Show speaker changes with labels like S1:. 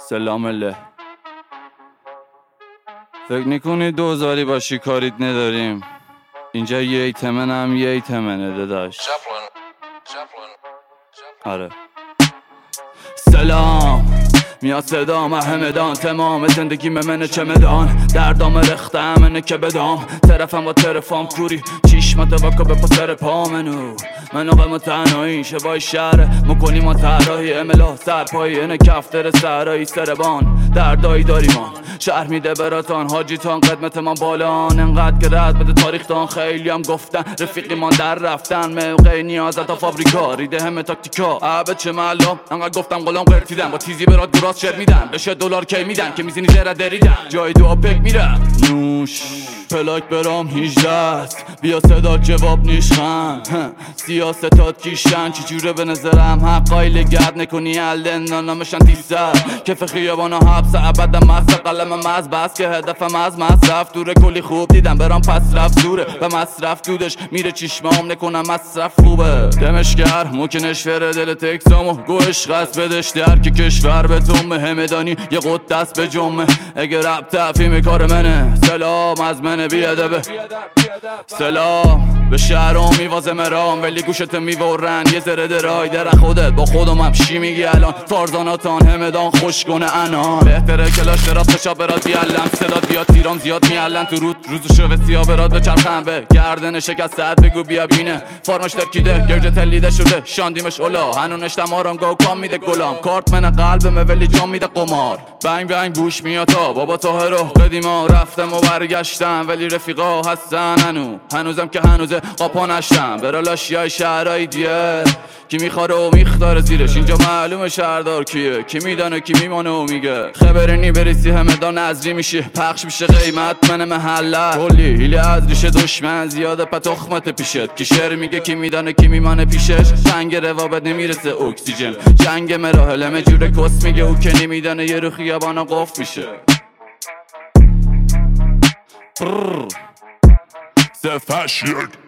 S1: سلام الله. فکر نکنی دوزاری باشی کاریت نداریم. اینجا یه ایتمن هم یه ایتمنه داداش. آره سلام میاد صدام همدان تمام زندگی منه چمدان دردام رختم منه که بدام طرفم با طرفام کوری چشمت واکا به پسر پا منو غم تنهایی شبای شهر مکنی ما طراحی املا سرپایی اینه کفتر سرایی سربان دردایی داریمان شهر میده براتان حاجیتان قدمت من بالان انقدر که رد بده تاریختان خیلی هم گفتن رفیقی من در رفتن موقع نیازت تا فابریکا ریده همه تاکتیکا عبد چه معلوم انقدر گفتم غلام قرتیدم با تیزی برات دراز شد میدن بشه دلار کی میدن که میزینی زره دریدن جای دو پک میره نوش پلاک برام 18 است بیا صدا جواب نیشخن سیاستات کیشن چجوره به نظرم حقای لگرد نکنی الدن نامشن تیسر کف خیابانا حبس ابدا مست قلم مز بس که هدفم از مصرف دوره کلی خوب دیدم برام پس رفت دوره و مصرف دودش میره چشمام نکنم مصرف خوبه دمشگر ممکنش فره دل تکسامو گوش غصب بدش در که کشور به تومه همدانی یه قدس به جمعه اگه رب تفهیم کار منه سلام از منه بیادبه سلام به شهرام میوازه مرام ولی گوشت میورن یه ذره درای در خودت با خودم هم چی میگی الان فارزاناتان همدان خوش کنه انان بهتره کلاش درات بشا برات بیالم صدات بیاد تیران زیاد میالن تو روزو شو سیاه برات به چرخم به گردن شکستت بگو بیا بینه فرمش ترکیده گرجه تلیده شده شاندیمش اولا هنونش تمارم گاو کام میده گلام کارت من قلبمه ولی جام میده قمار بنگ بنگ گوش میاد تا بابا طاهرو قدیما رفتم و برگشتم ولی رفیقا هستن هنوزم که هنوزه قاپا نشتم برالاشیای شهرهای دیه کی میخواره و میختاره زیرش اینجا معلومه شهردار کیه کی میدانه کی میمانه و میگه خبرنی بریسی همدان نظری میشه پخش میشه قیمت من محله کلی هیلی از ریشه دشمن زیاده پا تخمت پیشت کی شعر میگه کی میدانه کی میمانه پیشش جنگ روابط نمیرسه اکسیژن جنگ مراحل مجور کس میگه او که نمیدانه یه رو خیابانا قف میشه
S2: The fashion